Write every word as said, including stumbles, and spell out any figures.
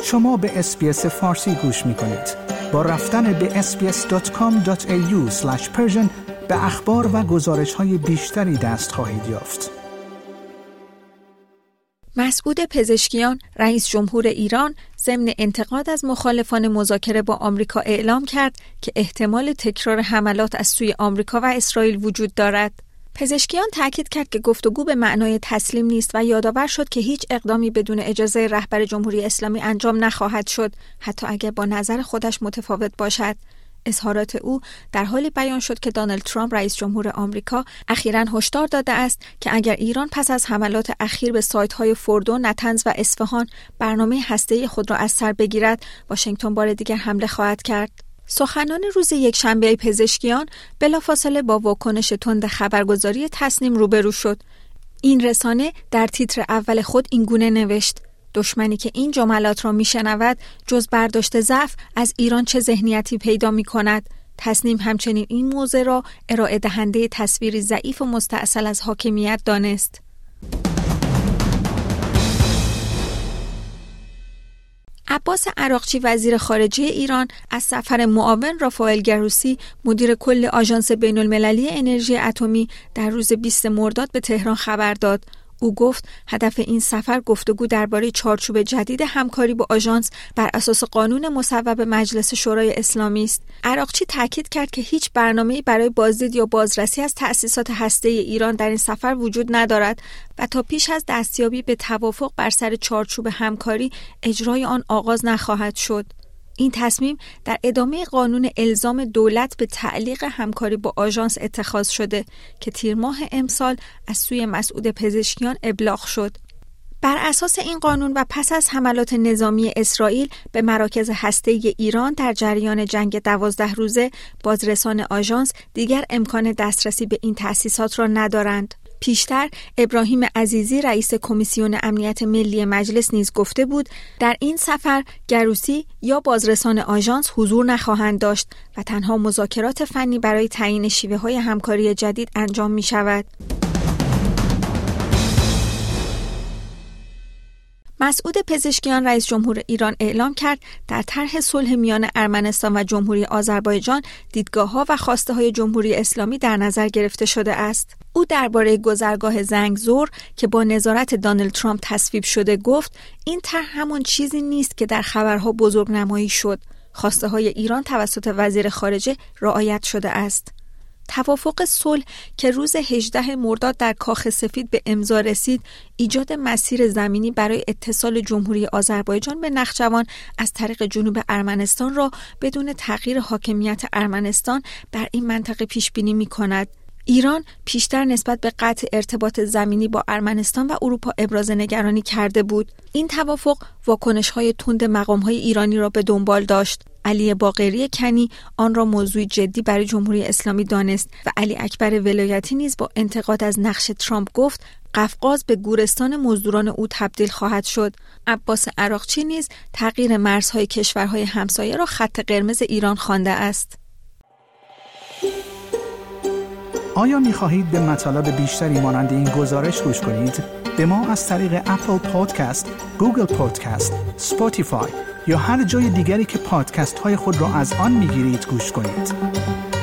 شما به اس‌بی‌اس فارسی گوش می‌کنید. با رفتن به اس بی اس دات کام دات ای یو اسلش پرشن به اخبار و گزارش‌های بیشتری دست خواهید یافت. مسعود پزشکیان، رئیس جمهور ایران، ضمن انتقاد از مخالفان مذاکره با آمریکا اعلام کرد که احتمال تکرار حملات از سوی آمریکا و اسرائیل وجود دارد. پزشکیان تاکید کرد که گفتگو به معنای تسلیم نیست و یادآور شد که هیچ اقدامی بدون اجازه رهبر جمهوری اسلامی انجام نخواهد شد، حتی اگر با نظر خودش متفاوت باشد. اظهارات او در حالی بیان شد که دونالد ترامپ رئیس جمهور آمریکا اخیراً هشدار داده است که اگر ایران پس از حملات اخیر به سایت‌های فوردو، نتنز و اصفهان برنامه هسته‌ای خود را از سر بگیرد، واشنگتن بار دیگر حمله خواهد کرد. سخنان روز یکشنبه پزشکیان بلافاصله با واکنش تند خبرگزاری تصنیم روبرو شد. این رسانه در تیتر اول خود اینگونه نوشت: دشمنی که این جملات را میشنود جز برداشت ضعف از ایران چه ذهنیتی پیدا می کند. تصنیم همچنین این موضوع را ارائه دهنده تصویری ضعیف و مستعصل از حاکمیت دانست. عباس عراقچی وزیر خارجه ایران از سفر معاون رافائل گروسی مدیر کل آژانس بین‌المللی انرژی اتمی در روز بیست مرداد به تهران خبر داد. او گفت هدف این سفر گفتگو درباره چارچوب جدید همکاری با آژانس بر اساس قانون مصوب مجلس شورای اسلامی است. عراقچی تاکید کرد که هیچ برنامه‌ای برای بازدید یا بازرسی از تأسیسات هسته‌ای ایران در این سفر وجود ندارد و تا پیش از دستیابی به توافق بر سر چارچوب همکاری اجرای آن آغاز نخواهد شد. این تصمیم در ادامه قانون الزام دولت به تعلیق همکاری با آژانس اتخاذ شده که تیر ماه امسال از سوی مسعود پزشکیان ابلاغ شد. بر اساس این قانون و پس از حملات نظامی اسرائیل به مراکز هسته‌ای ایران در جریان جنگ دوازده روزه، بازرسان آژانس دیگر امکان دسترسی به این تأسیسات را ندارند. پیشتر ابراهیم عزیزی رئیس کمیسیون امنیت ملی مجلس نیز گفته بود در این سفر گروسی یا بازرسان آژانس حضور نخواهند داشت و تنها مذاکرات فنی برای تعیین شیوه‌های همکاری جدید انجام می شود. مسعود پزشکیان رئیس جمهور ایران اعلام کرد در طرح صلح میان ارمنستان و جمهوری آذربایجان دیدگاه‌ها و خواسته‌های جمهوری اسلامی در نظر گرفته شده است. او درباره گذرگاه زنگزور که با نظارت دونالد ترامپ تصویب شده گفت این طرح همون چیزی نیست که در خبرها بزرگنمایی شد. خواسته‌های ایران توسط وزیر خارجه رعایت شده است. توافق صلح که روز هجدهم مرداد در کاخ سفید به امضا رسید، ایجاد مسیر زمینی برای اتصال جمهوری آذربایجان به نخجوان از طریق جنوب ارمنستان را بدون تغییر حاکمیت ارمنستان بر این منطقه پیش بینی می‌کند. ایران پیشتر نسبت به قطع ارتباط زمینی با ارمنستان و اروپا ابراز نگرانی کرده بود. این توافق واکنش‌های تند مقام‌های ایرانی را به دنبال داشت. علی باقری کنی آن را موضوع جدی برای جمهوری اسلامی دانست و علی اکبر ولایتی نیز با انتقاد از نقش ترامپ گفت قفقاز به گورستان مزدوران او تبدیل خواهد شد. عباس عراقچی نیز تغییر مرزهای کشورهای همسایه را خط قرمز ایران خوانده است. آیا می خواهید به مطالب بیشتری مانند این گزارش گوش کنید؟ به ما از طریق اپل پادکست، گوگل پادکست، اسپاتیفای یا هر جای دیگری که پادکست های خود را از آن می گیرید گوش کنید.